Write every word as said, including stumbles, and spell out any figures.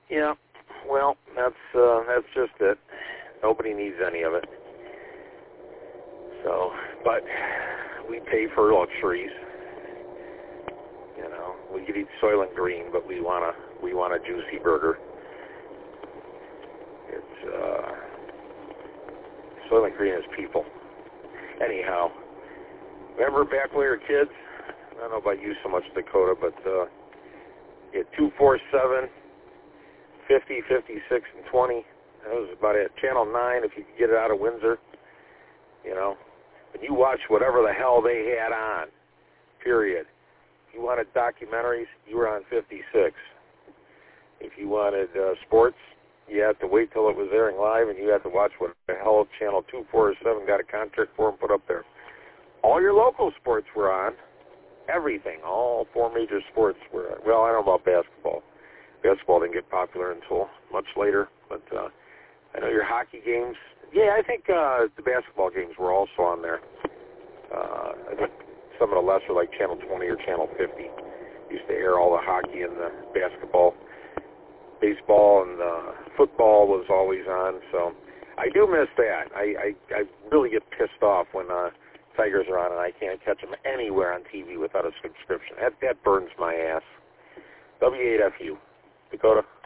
Yeah, well, that's uh, that's just it. Nobody needs any of it. So, but we pay for luxuries. You know, we could eat Soylent Green, but we want a we want a juicy burger. It's uh, Soylent Green is people. Anyhow, remember back when we were kids? I don't know about you so much, Dakota, but uh, you had two four seven, fifty, fifty-six, and twenty. That was about it. Channel nine, if you could get it out of Windsor, you know. And you watched whatever the hell they had on, period. If you wanted documentaries, you were on fifty-six. If you wanted uh, sports, you had to wait till it was airing live, and you had to watch what the hell Channel two forty-seven got a contract for and put up there. All your local sports were on. Everything. All four major sports were on. Well, I don't know about basketball. Basketball didn't get popular until much later, but uh, I know your hockey games. Yeah, I think uh, the basketball games were also on there. Uh, I think some of the lesser, like Channel twenty or Channel fifty, used to air all the hockey and the basketball. Baseball and uh, football was always on, so I do miss that. I, I, I really get pissed off when uh, Tigers are on and I can't catch them anywhere on T V without a subscription. That, that burns my ass. W eight F U. Dakota.